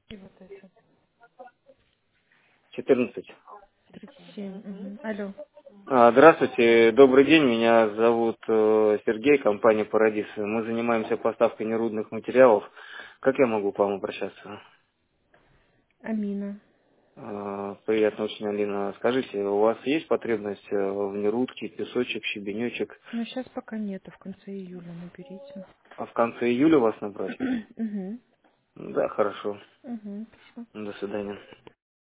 И вот это. 14. 37. Угу. Алло. Здравствуйте, добрый день, меня зовут Сергей, компания «Парадис». Мы занимаемся поставкой нерудных материалов. Как я могу к вам обращаться? Амина. Приятно очень, Алина. Скажите, у вас есть потребность в нерудке, песочек, щебенечек? Но сейчас пока нету, в конце июля наберите. А в конце июля вас набрать? Угу. Да, хорошо. Угу. Спасибо. До свидания.